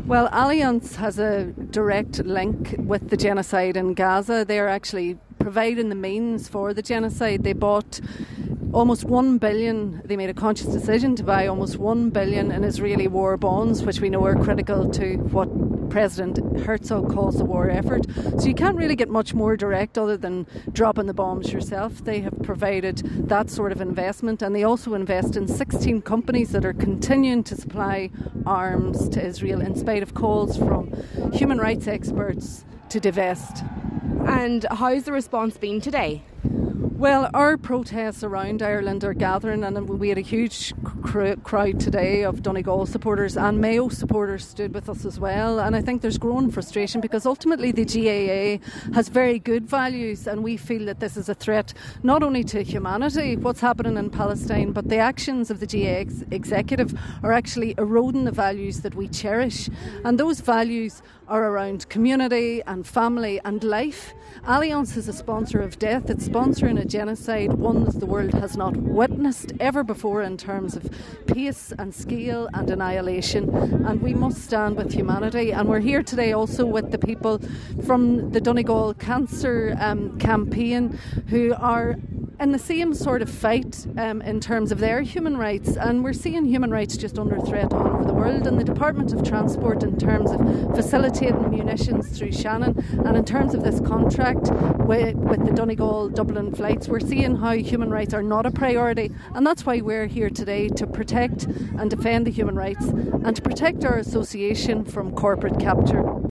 Well, Allianz has a direct link with the genocide in Gaza. They're actually providing the means for the genocide. They bought almost 1 billion. They made a conscious decision to buy almost 1 billion in Israeli war bonds, which we know are critical to what President Herzog calls the war effort. So you can't really get much more direct other than dropping the bombs yourself. They have provided that sort of investment, and they also invest in 16 companies that are continuing to supply arms to Israel in spite of calls from human rights experts to divest. And how's the response been today? Well, our protests around Ireland are gathering, and we had a huge crowd today of Donegal supporters, and Mayo supporters stood with us as well. And I think there's growing frustration because ultimately the GAA has very good values, and we feel that this is a threat not only to humanity, what's happening in Palestine, but the actions of the GAA executive are actually eroding the values that we cherish. And those values are around community and family and life. Allianz is a sponsor of death. It's sponsoring a genocide, one that the world has not witnessed ever before in terms of pace and scale and annihilation. And we must stand with humanity. And we're here today also with the people from the Donegal Cancer Campaign who are in the same sort of fight in terms of their human rights. And we're seeing human rights just under threat all over the world. And the Department of Transport, in terms of facilitating munitions through Shannon, and in terms of this contract with the Donegal-Dublin flights, we're seeing how human rights are not a priority. And that's why we're here today, to protect and defend the human rights and to protect our association from corporate capture.